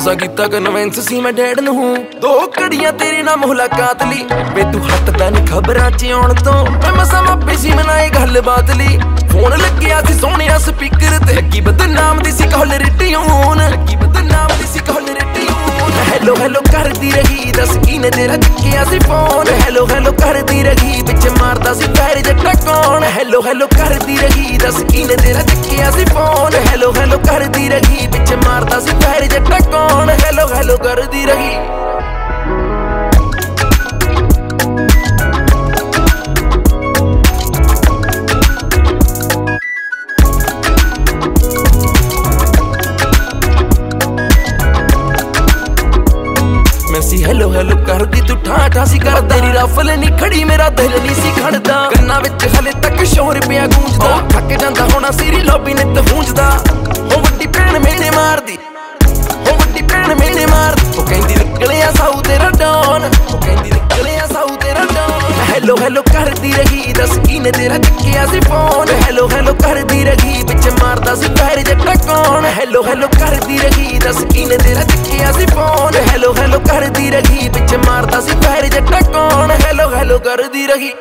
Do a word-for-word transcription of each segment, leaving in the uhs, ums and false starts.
ਗੁੱਸਾ ਕੀਤਾ ਕਨਵੈਂਸ ਸੀ ਮੈਂ ਡੈਡ ਨੂੰ ਦੋ ਘੜੀਆਂ ਤੇਰੇ ਨਾਲ ਮੁਲਾਕਾਤ ਲਈ ਵੇ ਤੂੰ ਹੱਟਦਾ ਨੀ ਖਬਰਾਂ ਚ ਆਉਣ ਤੋਂ ਮੈਂ ਮਸਾਂ ਮਾਪੇ ਸੀ ਮਨਾਏ ਗੱਲਬਾਤ ਲਈ ਫੋਨ ਲੱਗਿਆ ਸੀ ਸੋਹਣਿਆ ਸਪੀਕਰ ਤੇ ਲੱਗੀ ਬਦਨਾਮ ਦੀ ਸੀ ਕਾਲਰ ਟਿਊਨ ਲੱਗੀ ਬਦਨਾਮ ਦੀ ਸੀ ਕਾਲਰ ਟਿਊਨ ਹੈਲੋ ਹੈਲੋ ਕਰਦੀ ਰਹੀ ਦੱਸ ਕਿਨੇ ਤੇਰਾ ਚੱਕਿਆ ਸੀ ਫੋਨ ਹੈਲੋ ਹੈਲੋ ਕਰਦੀ ਰਹੀ ਵਿੱਚ ਮਾਰਦਾ ਸੀ ਪੈਰ ਜੱਟਾ ਕੌਣ ਹੈਲੋ ਹੈਲੋ ਕਰਦੀ ਰਹੀ ਦੱਸ ਕਿਨੇ ਤੇਰਾ ਚੱਕਿਆ ਸੀ ਫੋਨ ਹੈਲੋ ਹੈਲੋ ਕਰਦੀ ਰਹੀ ਵਿੱਚ ਮਾਰਦਾ ਸੀ ਪੈਰ ਜੱਟਾ ਕੌਣ ਹੈਲੋ ਹੈਲੋ ਕਰਦੀ ਰਹੀ ਸੀ ਹੈਲੋ ਹੈਲੋ ਕਰਦੀ ਤੂੰ ਠਾਠਾ ਸੀ ਕਰ ਤੇਰੀ ਰਫਲ ਨਹੀਂ ਖੜੀ ਮੇਰਾ ਦਿਲ ਨਹੀਂ ਸੀ ਖੜਦਾ ਕੰਨਾਂ ਵਿੱਚ ਹਲੇ ਤੱਕ ਸ਼ੋਰ ਪਿਆ ਗੂੰਜਦਾ ਥੱਕ ਜਾਂਦਾ ਹੋਣਾ ਸਿਰੀ ਲੋਬੀ ਨੇ ਤੇ ਹੂੰਜਦਾ ਹੋ ਵੱਡੀ ਭੈਣ ਮੇਨੇ ਮਾਰਦੀ ਹੋ ਵੱਡੀ ਭੈਣ ਮੇਨੇ ਮਾਰਦੀ ਉਹ ਕਹਿੰਦੀ ਨਿਕਲਿਆ ਸਾਊ ਤੇਰਾ ਡਾਨ ਉਹ ਕਹਿੰਦੀ ਨਿਕਲਿਆ ਸਾਊ ਤੇਰਾ ਡਾਨ ਹੈਲੋ ਹੈਲੋ ਕਰਦੀ ਰਹੀ ਦੱਸ ਕਿਨੇ ਤੇਰਾ ਚੱਕਿਆ ਸੀ ਫੋਨ ਹੈਲੋ ਹੈਲੋ ਕਰਦੀ ਰਹੀ ਵਿੱਚ ਮਾਰਦਾ ਸੀ ਪੈਰ ਜੱਟਾ ਕੌਣ ਹੈਲੋ ਹੈਲੋ ਕਰਦੀ ਰਹੀ ਦੱਸ ਕਿਨੇ ਤੇਰਾ ਚੱਕਿਆ ਸੀ ਫੋਨ ਹੈਲੋ ਹੈਲੋ ਕਰਦੀ ਰਹੀ ਵਿੱਚ ਮਾਰਦਾ ਸੀ ਪੈਰ ਜੱਟਾ ਕੌਣ ਹੈਲੋ ਹੈਲੋ ਕਰਦੀ ਰਹੀ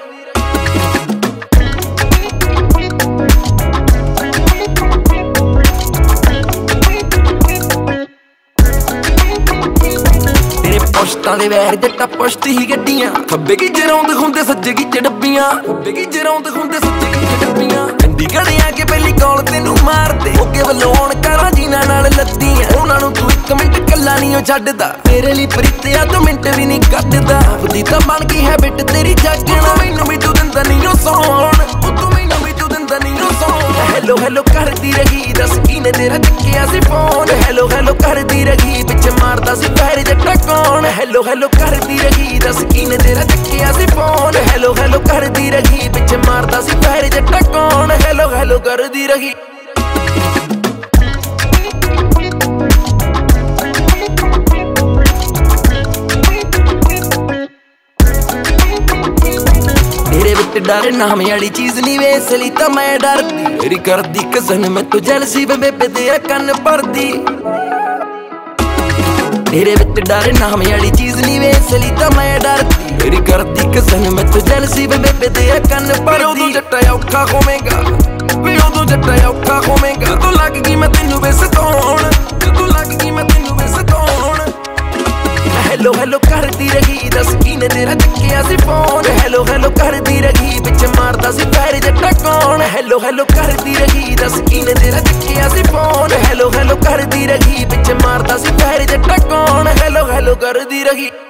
ਪੁਸ਼ਤਾਂ ਦੇ ਵੈਰ ਜੱਟਾ ਪੁਸ਼ਤੀ ਹੀ ਗੱਡੀਆਂ ਖੱਬੇ ਕੀ ਜਰੌਂਦ ਹੁੰਦੇ ਸੱਜੇ ਕੀ ਚੜੱਬੀਆਂ ਖੱਬੇ ਕੀ ਜਰੌਂਦ ਹੁੰਦੇ ਸੱਜੇ ਕੀ ਚੜੱਬੀਆਂ ਚੰਡੀਗੜ੍ਹ ਆ ਕੇ ਪਹਿਲੀ ਕਾਲ ਤੈਨੂੰ ਮਾਰਦੇ ਓਕੇ ਵੱਲੋਂ ਆਉਣ ਕਰਾਂ ਜਿਨ੍ਹਾਂ ਨਾਲ ਲੱਦੀਆਂ ਉਹਨਾਂ ਨੂੰ ਤੂੰ ਇੱਕ ਮਿੰਟ ਕੱਲਾ ਨਹੀਂ ਉਹ ਛੱਡਦਾ ਤੇਰੇ ਲਈ ਪ੍ਰੀਤਿਆ ਤੂੰ ਮਿੰਟ ਵੀ ਨਹੀਂ ਕੱਢਦਾ ਆਪਦੀ ਤਾਂ ਬਣ ਗਈ ਹੈਬਿਟ ਤੇਰੀ ਜਾਗਣਾ ਮੈਨੂੰ ਵੀ ਤੂੰ ਦਿੰਦਾ ਨਹੀਂ ਉਹ ਸੌਣ ਤੂੰ ਮੈਨੂੰ ਵੀ ਤੂੰ ਦਿੰਦਾ ਨਹੀਂ ਉਹ ਸੌਣ ਹੈਲੋ ਹੈਲੋ ਕਰਦੀ ਰਹੀ ਦੱਸ ਕਿਨੇ ਤੇਰਾ ਚੱਕਿਆ ਸੀ ਫੋਨ ਹੈਲੋ ਹੈਲੋ ਕਰਦੀ ਰਹੀ ਵਿੱਚ ਮਾਰਦਾ ਸੀ ਪੈਰ ਜੱਟਾ ਕੌਣ ਹੈਲੋ ਹੈਲੋ ਕਰਦੀ ਰਹੀ ਦੱਸ ਕਿਨੇ ਤੇਰਾ ਚੱਕਿਆ ਸੀ ਫੋਨ ਹੈਲੋ ਹੈਲੋ ਕਰਦੀ ਰਹੀ ਵਿੱਚ ਮਾਰਦਾ ਸੀ ਪੈਰ ਜੱਟਾ ਕੌਣ ਹੈਲੋ ਹੈਲੋ ਕਰਦੀ ਰਹੀ ਤੇਰੇ ਵਿੱਚ ਡਰ ਨਾਮ ਵਾਲੀ ਚੀਜ਼ ਨਹੀਂ ਵੇ ਇਸ ਲਈ ਤਾਂ ਮੈਂ ਡਰਦੀ ਮੇਰੀ ਕਰਦੀ ਕਸਨ ਮੈਂ ਤੂੰ ਜਲਸੀ ਵੇ ਬੇਬੇ ਤੇਰਾ ਕੰਨ ਭਰਦੀ ਤੇਰੇ ਵਿੱਚ ਡਰ ਨਾਮ ਵਾਲੀ ਚੀਜ਼ ਨਹੀਂ ਵੇ ਇਸ ਲਈ ਤਾਂ ਮੈਂ ਡਰਦੀ ਮੇਰੀ ਕਰਦੀ ਕਸਨ ਮੈਂ ਤੂੰ ਜਲਸੀ ਵੇ ਬੇਬੇ ਤੇਰਾ ਕੰਨ ਭਰਦੀ ਉਦੋਂ ਜੱਟਾ ਔਖਾ ਹੋਵੇਂਗਾ ਵੀ ਉਦੋਂ ਜੱਟਾ ਔਖਾ ਹੋਵੇਂਗਾ ਜਦੋਂ ਲੱਗ ਗਈ ਮੈਂ ਤੈਨੂੰ ਵੇ ਸਤਾਉਣ ਜਦੋਂ ਲੱਗ ਗਈ ਮੈਂ ਤੈਨੂੰ ਵੇ ਸਤਾਉਣ ਹੈਲੋ ਹੈਲੋ ਕਰਦੀ ਰਹੀ ਦੱਸ ਕਿਨੇ ਤੇਰਾ ਚੱਕਿਆ ਸੀ ਫੋਨ ਹੈਲੋ ਹੈਲੋ ਕਰਦੀ ਰਹੀ ਵਿੱਚ ਮਾਰਦਾ ਸੀ ਪੈਰ ਜੱਟਾ ਕੌਣ ਹੈਲੋ ਹੈਲੋ ਕਰਦੀ ਰਹੀ ਦੱਸ ਕਿਨੇ ਤੇਰਾ ਚੱਕਿਆ ਸੀ ਫੋਨ ਹੈਲੋ ਹੈਲੋ ਕਰਦੀ ਰਹੀ ਵਿੱਚ ਮਾਰਦਾ ਸੀ ਪੈਰ ਜੱਟਾ ਕੌਣ ਹੈਲੋ ਹੈਲੋ ਕਰਦੀ ਰਹੀ